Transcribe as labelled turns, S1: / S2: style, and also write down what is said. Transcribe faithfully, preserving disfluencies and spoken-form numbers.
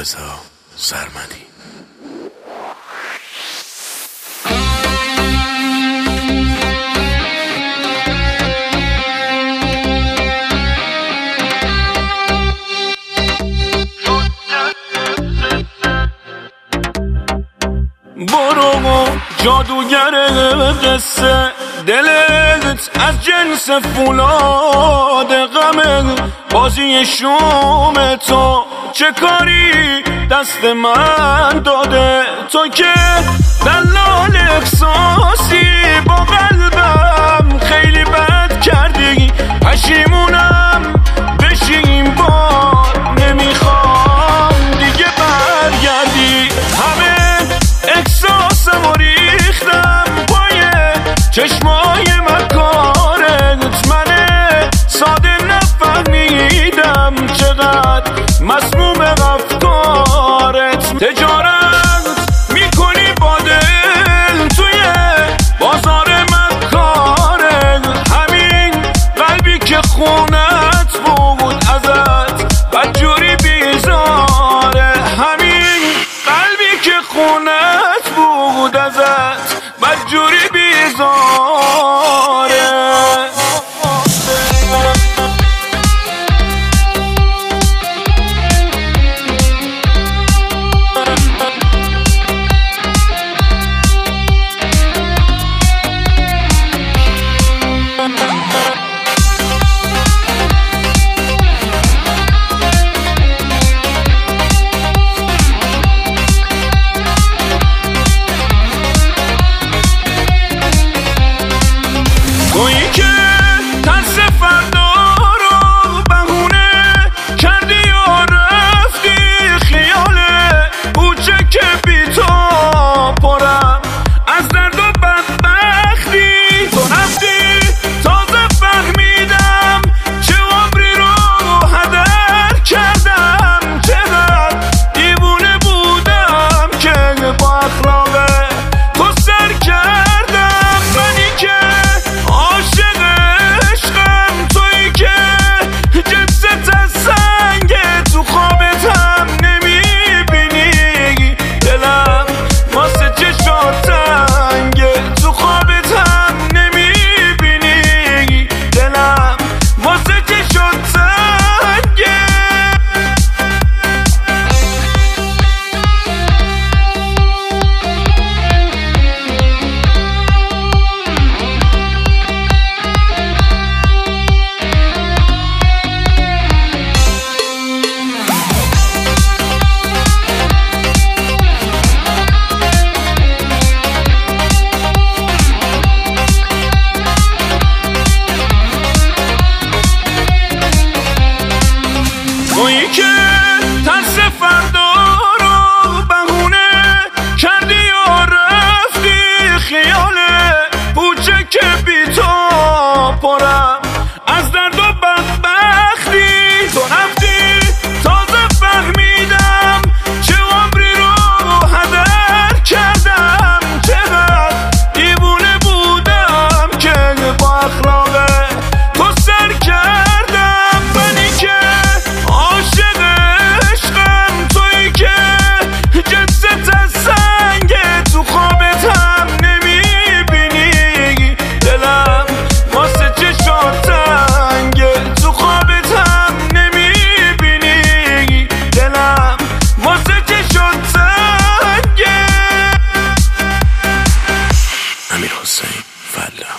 S1: رضا سرمدی.
S2: برو جادوگر قصه، دلت از جنس فولاد غمه، بازی شوم تو چه کاری دست من داده؟ تو که دلال احساسی با قلبم خیلی بد کردی، پشیمونم بشین بار، نمیخوام دیگه برگردی. همه احساسمو ریختم پای چشمای مکارت، منه ساده نفهمیدم چقدر مسموم رفتارت. تجارت میکنی با دل توی بازار مکارت، همین قلبی که خونت بود ازت بدجوری بیزاره، همین قلبی که خونت بود ازت بدجوری بیزاره. تویی که ترس فردا رو بهونه کردی و رفتی، خیال کوچک بی تو پرم از درد و بدبختی. تو رفتی تازه فهمیدم چه عمری رو هدر کردم، چقدر دیوونه بودم که با اخلاق تو سر کردم. منی که عاشق عشقم، تویی که جست از سنگ، تو خوابت هم نمیبینی دلم واسه چشات تنگه، تو خوابت هم نمیبینی دلم واسه چشات تنگه. تویی که ترس فردا رو بهونه کردی و رفتی، خیال کوچک بی تو پرم از درد و بدبختی. تو رفتی تازه فهمیدم چه عمری رو هدر کردم، چقدر دیوونه بودم که با اخلاق تو سر کردم. منی که عاشق عشقم، تویی که جست از سنگ، تو خوابت هم نمیبینی دلم واسه چشات تنگه، تو خوابت هم نمیبینی دلم واسه چشات تنگه.
S1: امیر حسین فلا.